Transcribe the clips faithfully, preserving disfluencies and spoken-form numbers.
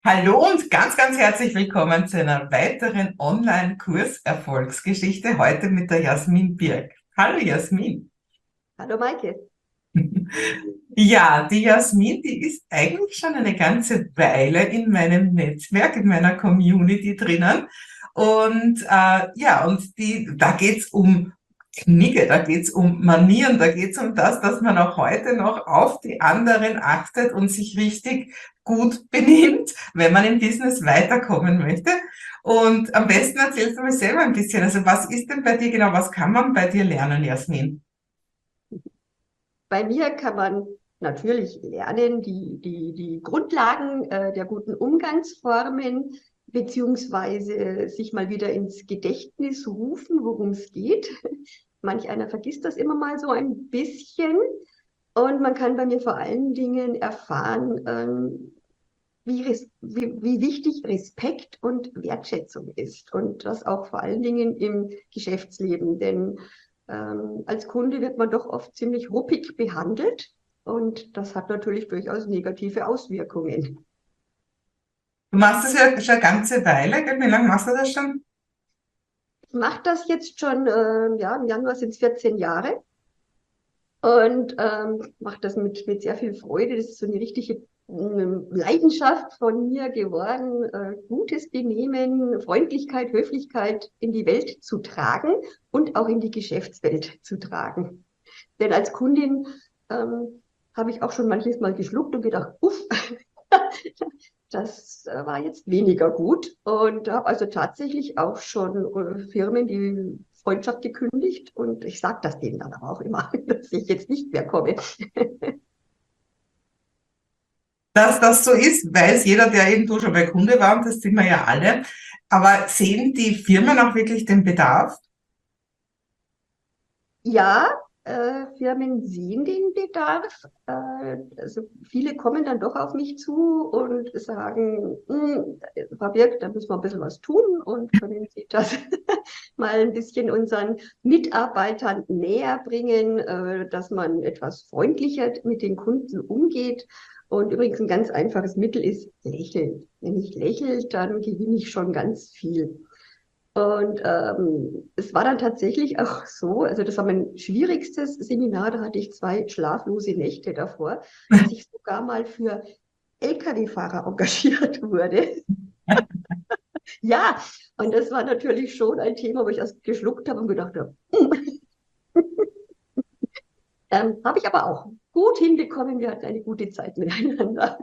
Hallo und ganz, ganz herzlich willkommen zu einer weiteren Online-Kurs-Erfolgsgeschichte, heute mit der Jasmin Birk. Hallo Jasmin. Hallo Maike. Ja, die Jasmin, die ist eigentlich schon eine ganze Weile in meinem Netzwerk, in meiner Community drinnen. Und äh, ja, und die, da geht's um Knigge, da geht's um Manieren, da geht's um das, dass man auch heute noch auf die anderen achtet und sich richtig gut benimmt, wenn man im Business weiterkommen möchte. Und am besten erzählst du mir selber ein bisschen, also was ist denn bei dir genau, was kann man bei dir lernen, Jasmin? Bei mir kann man natürlich lernen, die, die, die Grundlagen äh, der guten Umgangsformen, beziehungsweise sich mal wieder ins Gedächtnis rufen, worum es geht. Manch einer vergisst das immer mal so ein bisschen. Und man kann bei mir vor allen Dingen erfahren, ähm, wie, res wie, wie wichtig Respekt und Wertschätzung ist. Und das auch vor allen Dingen im Geschäftsleben. Denn ähm, als Kunde wird man doch oft ziemlich ruppig behandelt. Und das hat natürlich durchaus negative Auswirkungen. Du machst das ja schon eine ganze Weile, gell? Wie lange machst du das schon? Ich mache das jetzt schon, äh, ja, im Januar sind es vierzehn Jahre. Und ähm, mache das mit, mit sehr viel Freude. Das ist so eine richtige ähm, Leidenschaft von mir geworden, äh, gutes Benehmen, Freundlichkeit, Höflichkeit in die Welt zu tragen und auch in die Geschäftswelt zu tragen. Denn als Kundin ähm, habe ich auch schon manches Mal geschluckt und gedacht, uff, das äh, war jetzt weniger gut. Und habe also tatsächlich auch schon äh, Firmen die Freundschaft gekündigt. Und ich sage das denen dann aber auch immer, dass ich jetzt nicht mehr komme. Dass das so ist, weiß jeder, der irgendwo schon bei Kunde war, und das sind wir ja alle. Aber sehen die Firmen auch wirklich den Bedarf? Ja, äh, Firmen sehen den Bedarf. Äh, also viele kommen dann doch auf mich zu und sagen, "Hm, Frau Birk, da müssen wir ein bisschen was tun und können Sie das mal ein bisschen unseren Mitarbeitern näher bringen, äh, dass man etwas freundlicher mit den Kunden umgeht. Und übrigens ein ganz einfaches Mittel ist Lächeln. Wenn ich lächle, dann gewinne ich schon ganz viel. Und ähm, es war dann tatsächlich auch so, also das war mein schwierigstes Seminar, da hatte ich zwei schlaflose Nächte davor, dass ich sogar mal für L K W-Fahrer engagiert wurde. Ja, und das war natürlich schon ein Thema, wo ich erst geschluckt habe und gedacht habe, ähm, habe ich aber auch gut hinbekommen, wir hatten eine gute Zeit miteinander.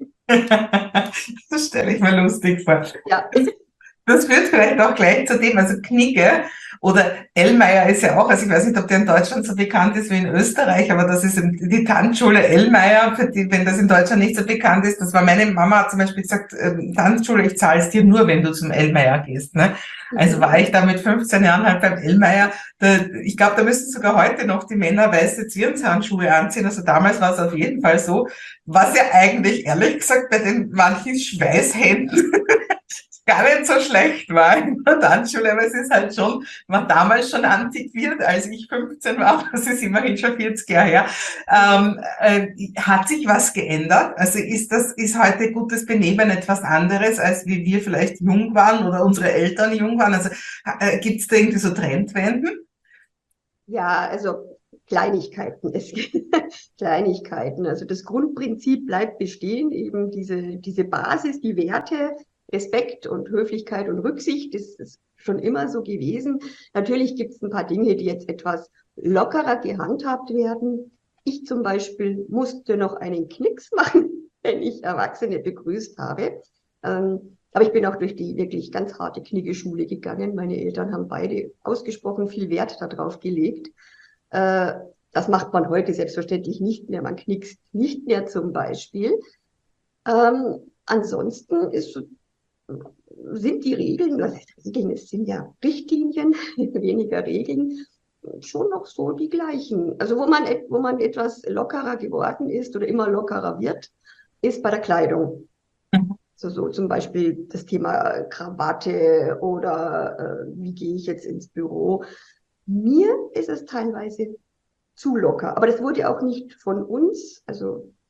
Das stelle ich mir lustig vor. Ja, Das führt vielleicht auch gleich zu dem, also Knigge oder Ellmeier ist ja auch, also ich weiß nicht, ob der in Deutschland so bekannt ist wie in Österreich, aber das ist die Tanzschule Ellmeier, für die, wenn das in Deutschland nicht so bekannt ist. Das war meine Mama hat zum Beispiel gesagt, ähm, Tanzschule, ich zahle es dir nur, wenn du zum Ellmeier gehst. Ne? Also war ich da mit fünfzehn Jahren halt beim Ellmeier. Da, ich glaube, da müssen sogar heute noch die Männer weiße Zwirnshandschuhe anziehen. Also damals war es auf jeden Fall so, was ja eigentlich ehrlich gesagt bei den manchen Schweißhänden gar nicht so schlecht war in der Tanzschule, aber es ist halt schon, war damals schon antiquiert, als ich fünfzehn war, das ist immerhin schon vierzig Jahre her. Ähm, äh, hat sich was geändert? Also ist das, ist heute gutes Benehmen etwas anderes, als wie wir vielleicht jung waren oder unsere Eltern jung waren? Also äh, gibt es da irgendwie so Trendwenden? ja, also Kleinigkeiten. Es Kleinigkeiten. Also das Grundprinzip bleibt bestehen, eben diese, diese Basis, die Werte, Respekt und Höflichkeit und Rücksicht, das ist schon immer so gewesen. Natürlich gibt es ein paar Dinge, die jetzt etwas lockerer gehandhabt werden. Ich zum Beispiel musste noch einen Knicks machen, wenn ich Erwachsene begrüßt habe. Ähm, aber ich bin auch durch die wirklich ganz harte Kniggeschule gegangen. Meine Eltern haben beide ausgesprochen viel Wert darauf gelegt. Äh, Das macht man heute selbstverständlich nicht mehr. Man knickst nicht mehr zum Beispiel. Ähm, ansonsten ist, sind die Regeln, was heißt Regeln, es sind ja Richtlinien, weniger Regeln, schon noch so die gleichen. Also wo man, wo man etwas lockerer geworden ist oder immer lockerer wird, ist bei der Kleidung. So, so zum Beispiel das Thema Krawatte oder äh, wie gehe ich jetzt ins Büro. Mir ist es teilweise zu locker. Aber das wurde auch nicht von uns, also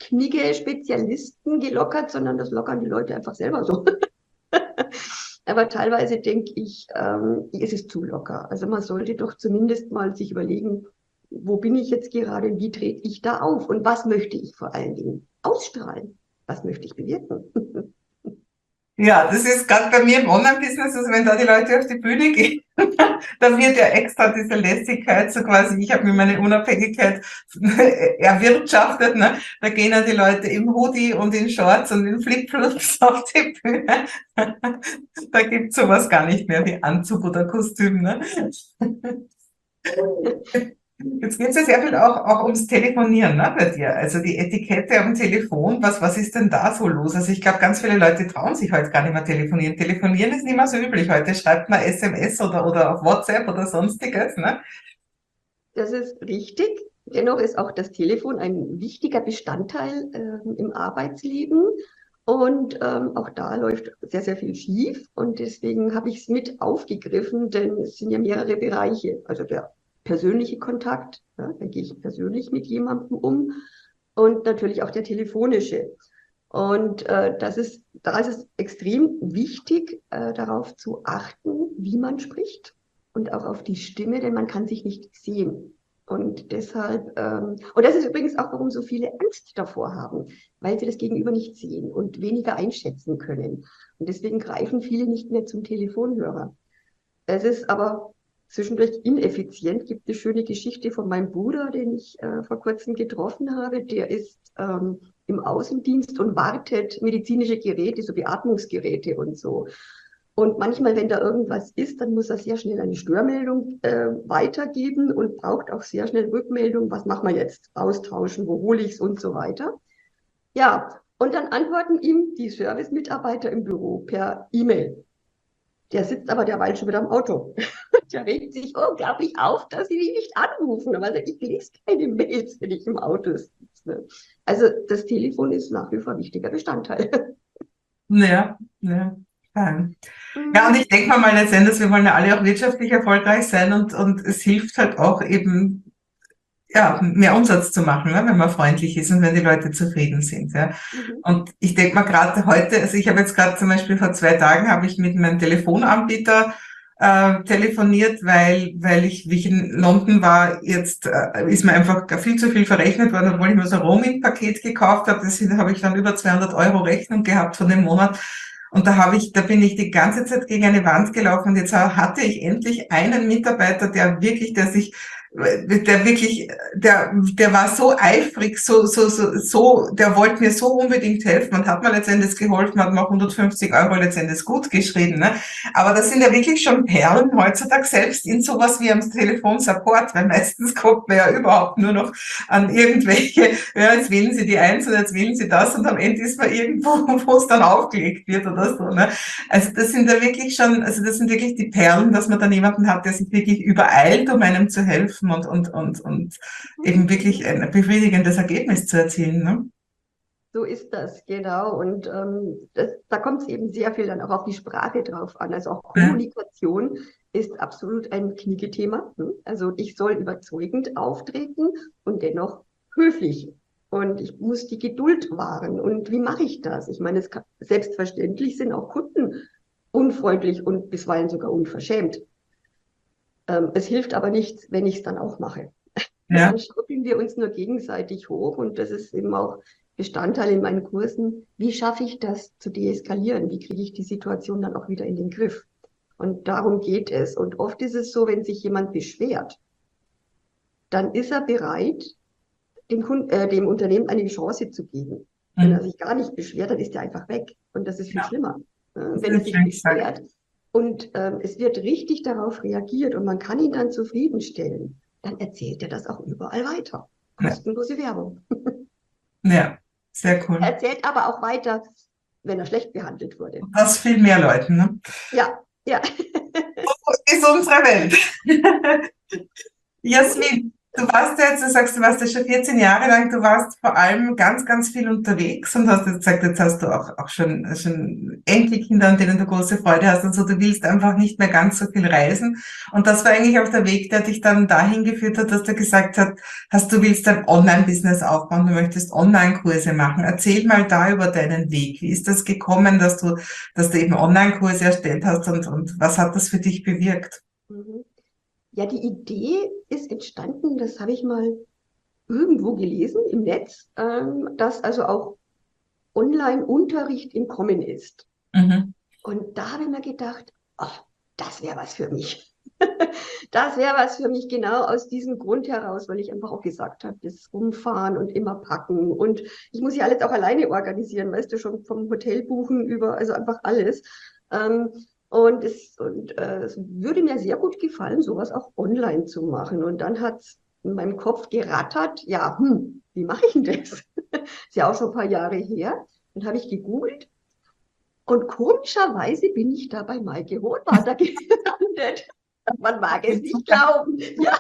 Knigge-Spezialisten gelockert, sondern das lockern die Leute einfach selber so. Aber teilweise denke ich, ähm, ist es zu locker. Also man sollte doch zumindest mal sich überlegen, wo bin ich jetzt gerade, wie trete ich da auf und was möchte ich vor allen Dingen ausstrahlen? Was möchte ich bewirken? Ja, das ist gerade bei mir im Online-Business, also wenn da die Leute auf die Bühne gehen, da wird ja extra diese Lässigkeit, so quasi, ich habe mir meine Unabhängigkeit erwirtschaftet, ne? Da gehen ja die Leute im Hoodie und in Shorts und in Flipflops auf die Bühne. Da gibt's sowas gar nicht mehr wie Anzug oder Kostüm, ne? Jetzt geht es ja sehr viel auch, auch ums Telefonieren, ne, bei dir. Also die Etikette am Telefon, was, was ist denn da so los? Also ich glaube, ganz viele Leute trauen sich heute gar nicht mehr telefonieren. Telefonieren ist nicht mehr so üblich. Heute schreibt man S M S oder, oder auf WhatsApp oder sonstiges, ne? Das ist richtig. Dennoch ist auch das Telefon ein wichtiger Bestandteil äh, im Arbeitsleben. Und ähm, auch da läuft sehr, sehr viel schief. Und deswegen habe ich es mit aufgegriffen, denn es sind ja mehrere Bereiche. Also der persönliche Kontakt, ja, da gehe ich persönlich mit jemandem um. Und natürlich auch der telefonische. Und äh, das ist, da ist es extrem wichtig, äh, darauf zu achten, wie man spricht und auch auf die Stimme, denn man kann sich nicht sehen. Und deshalb, ähm, und das ist übrigens auch, warum so viele Angst davor haben, weil sie das Gegenüber nicht sehen und weniger einschätzen können. Und deswegen greifen viele nicht mehr zum Telefonhörer. Es ist aber zwischendurch ineffizient. Gibt eine schöne Geschichte von meinem Bruder, den ich äh, vor kurzem getroffen habe. Der ist ähm, im Außendienst und wartet medizinische Geräte, so Beatmungsgeräte und so. Und manchmal, wenn da irgendwas ist, dann muss er sehr schnell eine Störmeldung äh, weitergeben und braucht auch sehr schnell Rückmeldung. Was machen wir jetzt? Austauschen, wo hole ich es und so weiter. Ja, und dann antworten ihm die Service-Mitarbeiter im Büro per E-Mail. Der sitzt aber derweil schon wieder am Auto. Der regt sich unglaublich auf, dass sie mich nicht anrufen. Aber ich lese keine Mails, wenn ich im Auto sitze. Also das Telefon ist nach wie vor ein wichtiger Bestandteil. Ja, ja. Ja, und ich denke mal, mal letztendlich, wir wollen ja alle auch wirtschaftlich erfolgreich sein und, und es hilft halt auch eben, ja, mehr Umsatz zu machen, ne, wenn man freundlich ist und wenn die Leute zufrieden sind. Ja. Mhm. Und ich denke mal gerade heute, also ich habe jetzt gerade zum Beispiel vor zwei Tagen habe ich mit meinem Telefonanbieter äh, telefoniert, weil weil ich, wie ich in London war, jetzt äh, ist mir einfach viel zu viel verrechnet worden, obwohl ich mir so ein Roaming-Paket gekauft habe. Das habe ich dann über zweihundert Euro Rechnung gehabt von dem Monat. Und da habe ich, da bin ich die ganze Zeit gegen eine Wand gelaufen und jetzt hatte ich endlich einen Mitarbeiter, der wirklich, der sich, der wirklich, der, der war so eifrig, so, so, so, so, der wollte mir so unbedingt helfen und hat mir letztendlich geholfen, hat mir auch hundertfünfzig Euro letztendlich gut geschrieben, ne? Aber das sind ja wirklich schon Perlen heutzutage, selbst in sowas wie am Telefonsupport, weil meistens kommt man ja überhaupt nur noch an irgendwelche, ja, jetzt wählen Sie die eins und jetzt wählen Sie das und am Ende ist man irgendwo, wo es dann aufgelegt wird oder so, ne? Also das sind ja wirklich schon, also das sind wirklich die Perlen, dass man dann jemanden hat, der sich wirklich übereilt, um einem zu helfen und, und, und, und eben wirklich ein befriedigendes Ergebnis zu erzielen, ne? So ist das, genau. Und ähm, das, da kommt es eben sehr viel dann auch auf die Sprache drauf an. Also auch Kommunikation ja. ist absolut ein Knigge-Thema. Also ich soll überzeugend auftreten und dennoch höflich. Und ich muss die Geduld wahren. Und wie mache ich das? Ich meine, es kann, selbstverständlich sind auch Kunden unfreundlich und bisweilen sogar unverschämt. Ähm, es hilft aber nichts, wenn ich es dann auch mache. Ja. Dann schaukeln wir uns nur gegenseitig hoch und das ist eben auch Bestandteil in meinen Kursen. Wie schaffe ich das zu deeskalieren? Wie kriege ich die Situation dann auch wieder in den Griff? Und darum geht es. Und oft ist es so, wenn sich jemand beschwert, dann ist er bereit, dem, Kunden, äh, dem Unternehmen eine Chance zu geben. Mhm. Wenn er sich gar nicht beschwert, dann ist er einfach weg. Und das ist viel ja. schlimmer. Äh, wenn er sich beschwert und ähm, es wird richtig darauf reagiert und man kann ihn dann zufriedenstellen, dann erzählt er das auch überall weiter. Kostenlose ja. Werbung. Ja, sehr cool. Er erzählt aber auch weiter, wenn er schlecht behandelt wurde. Das viel mehr Leuten, ne? Ja, ja. So ist unsere Welt. Jasmin, Du warst ja jetzt, du sagst, du warst ja schon vierzehn Jahre lang, du warst vor allem ganz, ganz viel unterwegs und hast jetzt gesagt, jetzt hast du auch, auch schon, schon Enkelkinder, an denen du große Freude hast und so, du willst einfach nicht mehr ganz so viel reisen. Und das war eigentlich auch der Weg, der dich dann dahin geführt hat, dass du gesagt hast, hast, du willst ein Online-Business aufbauen, du möchtest Online-Kurse machen. Erzähl mal da über deinen Weg. Wie ist das gekommen, dass du, dass du eben Online-Kurse erstellt hast und, und was hat das für dich bewirkt? Mhm. Ja, die Idee ist entstanden, das habe ich mal irgendwo gelesen im Netz, ähm, dass also auch Online-Unterricht im Kommen ist. Mhm. Und da habe ich mir gedacht, ach, das wäre was für mich. Das wäre was für mich genau aus diesem Grund heraus, weil ich einfach auch gesagt habe, das Rumfahren und immer packen und ich muss ja alles auch alleine organisieren, weißt du, schon vom Hotel buchen über, also einfach alles. Ähm, und es, und, äh, es würde mir sehr gut gefallen, sowas auch online zu machen. Und dann hat es in meinem Kopf gerattert, ja, hm, wie mache ich denn das? Ist ja auch schon ein paar Jahre her. Dann habe ich gegoogelt und komischerweise bin ich da bei Maike Hohenwarter gelandet. Man mag es nicht glauben. Ja.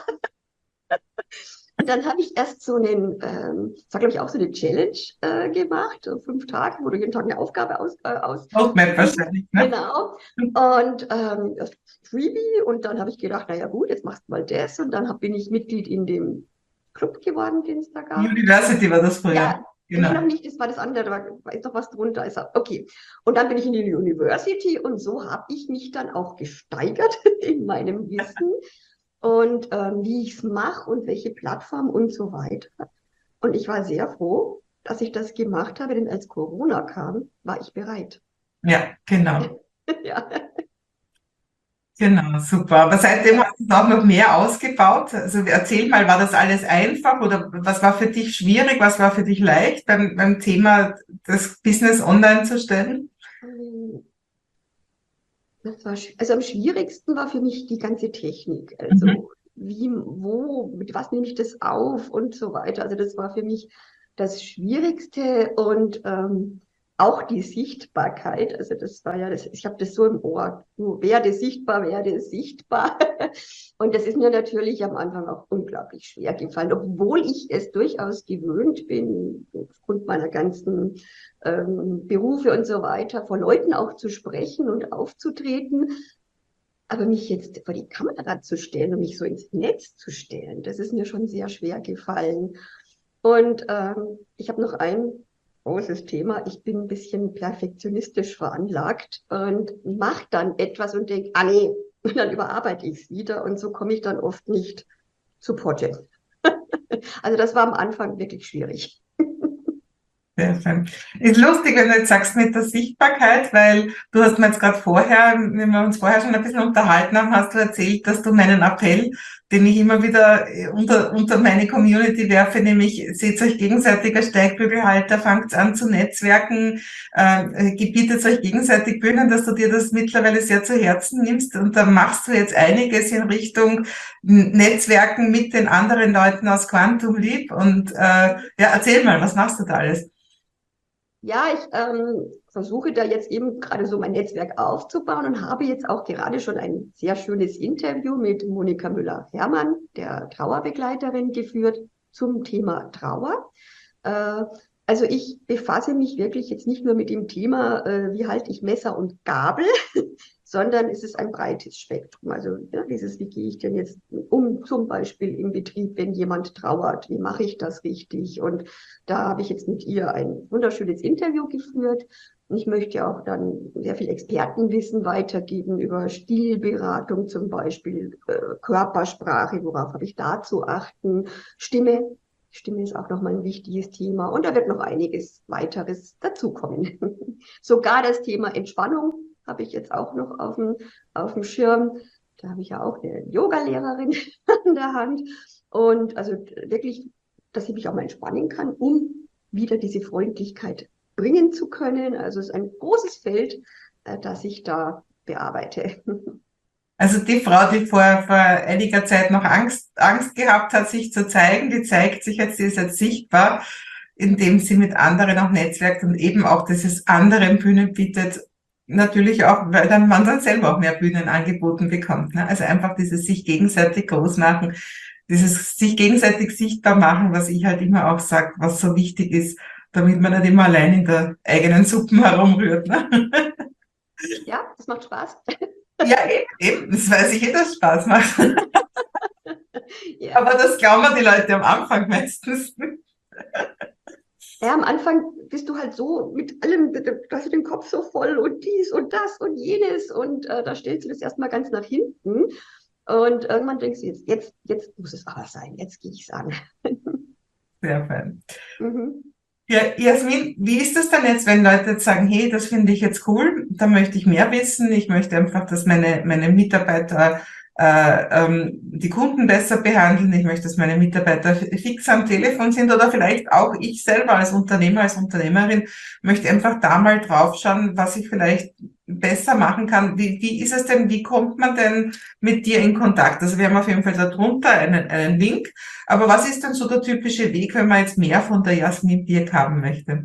Und dann habe ich erst so einen, ähm, das war glaube ich auch so eine Challenge äh, gemacht, so fünf Tage, wo du jeden Tag eine Aufgabe aus, äh, aus Roadmap wahrscheinlich, ne? genau. Und ähm, das Freebie und dann habe ich gedacht, naja gut, jetzt machst du mal das und dann hab, bin ich Mitglied in dem Club geworden, den es da gab. University war das früher. Ja, Genau. nee, noch nicht, das war das andere, da ist doch was drunter. Ist, okay. Und dann bin ich in die University und so habe ich mich dann auch gesteigert in meinem Wissen und ähm, wie ich es mache und welche Plattform und so weiter. Und ich war sehr froh, dass ich das gemacht habe, denn als Corona kam, war ich bereit. Ja, genau. Ja. Genau, super. Aber seitdem hast du es auch noch mehr ausgebaut. Also erzähl mal, war das alles einfach oder was war für dich schwierig, was war für dich leicht beim, beim Thema, das Business online zu stellen? Das war, also am schwierigsten war für mich die ganze Technik. Also Mhm. wie, wo, mit was nehme ich das auf und so weiter. Also das war für mich das Schwierigste und ähm, auch die Sichtbarkeit. Also das war ja, das, ich habe das so im Ohr, nur werde sichtbar, werde sichtbar. Und das ist mir natürlich am Anfang auch unglaublich schwer gefallen, obwohl ich es durchaus gewöhnt bin, aufgrund meiner ganzen ähm, Berufe und so weiter, vor Leuten auch zu sprechen und aufzutreten. Aber mich jetzt vor die Kamera zu stellen und mich so ins Netz zu stellen, das ist mir schon sehr schwer gefallen. Und ähm, ich habe noch ein großes Thema. Ich bin ein bisschen perfektionistisch veranlagt und mache dann etwas und denke, ah nee, und dann überarbeite ich es wieder und so komme ich dann oft nicht zu Project. Also das war am Anfang wirklich schwierig. Sehr schön. Ist lustig, wenn du jetzt sagst mit der Sichtbarkeit, weil du hast mir jetzt gerade vorher, wenn wir uns vorher schon ein bisschen unterhalten haben, hast du erzählt, dass du meinen Appell, den ich immer wieder unter, unter meine Community werfe, nämlich seht euch gegenseitiger Steigbügelhalter, fangt an zu netzwerken, äh, gebietet euch gegenseitig Bühnen, dass du dir das mittlerweile sehr zu Herzen nimmst und da machst du jetzt einiges in Richtung Netzwerken mit den anderen Leuten aus Quantum Leap und äh, ja, erzähl mal, was machst du da alles? Ja, ich ähm, versuche da jetzt eben gerade so mein Netzwerk aufzubauen und habe jetzt auch gerade schon ein sehr schönes Interview mit Monika Müller-Hermann, der Trauerbegleiterin, geführt zum Thema Trauer. Äh, also ich befasse mich wirklich jetzt nicht nur mit dem Thema, äh, wie halte ich Messer und Gabel, sondern es ist ein breites Spektrum. Also ja, dieses, wie gehe ich denn jetzt um, zum Beispiel im Betrieb, wenn jemand trauert, wie mache ich das richtig? Und da habe ich jetzt mit ihr ein wunderschönes Interview geführt. Und ich möchte auch dann sehr viel Expertenwissen weitergeben über Stilberatung zum Beispiel, äh, Körpersprache, worauf habe ich da zu achten, Stimme. Stimme ist auch nochmal ein wichtiges Thema und da wird noch einiges weiteres dazukommen. Sogar das Thema Entspannung habe ich jetzt auch noch auf dem, auf dem Schirm. Da habe ich ja auch eine Yoga-Lehrerin an der Hand. Und also wirklich, dass ich mich auch mal entspannen kann, um wieder diese Freundlichkeit bringen zu können. Also es ist ein großes Feld, das ich da bearbeite. Also die Frau, die vor, vor einiger Zeit noch Angst, Angst gehabt hat, sich zu zeigen, die zeigt sich jetzt, die ist jetzt sichtbar, indem sie mit anderen auch netzwerkt und eben auch dieses anderen Bühnen bietet. Natürlich auch, weil dann man dann selber auch mehr Bühnen angeboten bekommt. Ne? Also einfach dieses sich gegenseitig groß machen. dieses sich gegenseitig sichtbar machen, was ich halt immer auch sage, was so wichtig ist, damit man nicht immer allein in der eigenen Suppe herumrührt. Ne? Ja, das macht Spaß. Ja, eben, eben, das weiß ich eh, dass Spaß macht. Ja. Aber das glauben wir die Leute am Anfang meistens. Ja, am Anfang bist du halt so mit allem, du hast den Kopf so voll und dies und das und jenes und äh, da stellst du das erstmal ganz nach hinten und irgendwann denkst du, jetzt, jetzt, jetzt muss es aber sein, jetzt gehe ich es an. Sehr fein. Mhm. Ja, Jasmin, wie ist das dann jetzt, wenn Leute jetzt sagen, hey, das finde ich jetzt cool, da möchte ich mehr wissen, ich möchte einfach, dass meine, meine Mitarbeiter äh, ähm, die Kunden besser behandeln, ich möchte, dass meine Mitarbeiter fix am Telefon sind oder vielleicht auch ich selber als Unternehmer, als Unternehmerin möchte einfach da mal draufschauen, was ich vielleicht besser machen kann. Wie, wie ist es denn, wie kommt man denn mit dir in Kontakt? Also wir haben auf jeden Fall darunter einen, einen Link. Aber was ist denn so der typische Weg, wenn man jetzt mehr von der Jasmin Birk haben möchte?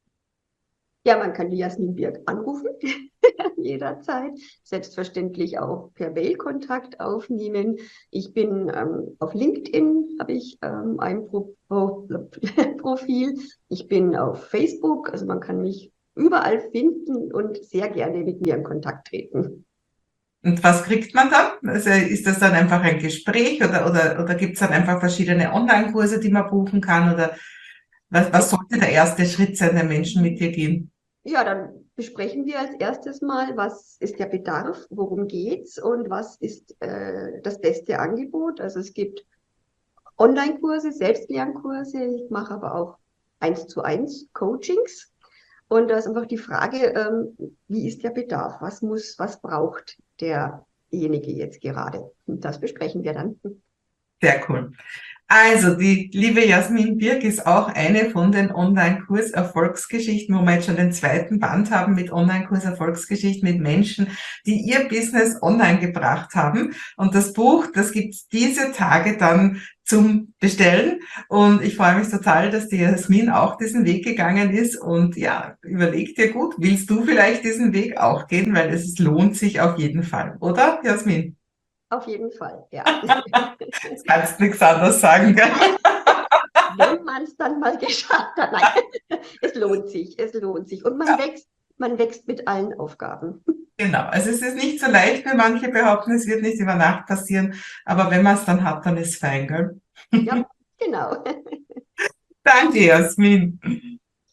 Ja, man kann die Jasmin Birk anrufen, jederzeit. Selbstverständlich auch per Mail Kontakt aufnehmen. Ich bin ähm, auf LinkedIn, habe ich ähm, ein Pro Pro Profil. Ich bin auf Facebook, also man kann mich überall finden und sehr gerne mit mir in Kontakt treten. Und was kriegt man dann? Also ist das dann einfach ein Gespräch oder, oder, oder gibt es dann einfach verschiedene Online-Kurse, die man buchen kann? Oder was, was sollte der erste Schritt sein, den Menschen mit dir gehen? Ja, dann besprechen wir als erstes mal, was ist der Bedarf, worum geht's und was ist äh, das beste Angebot. Also es gibt Online-Kurse, Selbstlernkurse, ich mache aber auch eins zu eins Coachings. Und da ist einfach die Frage, ähm, wie ist der Bedarf? Was muss, was braucht derjenige jetzt gerade? Und das besprechen wir dann. Sehr cool. Also, die liebe Jasmin Birk ist auch eine von den Online-Kurs-Erfolgsgeschichten, wo wir jetzt schon den zweiten Band haben mit Online-Kurs-Erfolgsgeschichten mit Menschen, die ihr Business online gebracht haben. Und das Buch, das gibt's diese Tage dann zum Bestellen. Und ich freue mich total, dass die Jasmin auch diesen Weg gegangen ist. Und ja, überleg dir gut, willst du vielleicht diesen Weg auch gehen? Weil es lohnt sich auf jeden Fall, oder, Jasmin? Auf jeden Fall, ja. Jetzt kannst du nichts anderes sagen, gell? Wenn man es dann mal geschafft hat. Nein, es lohnt sich, es lohnt sich. Und man Ja. wächst, man wächst mit allen Aufgaben. Genau, also es ist nicht so leicht, wie manche behaupten, es wird nicht über Nacht passieren, aber wenn man es dann hat, dann ist es fein, gell? Ja, genau. Danke, Jasmin.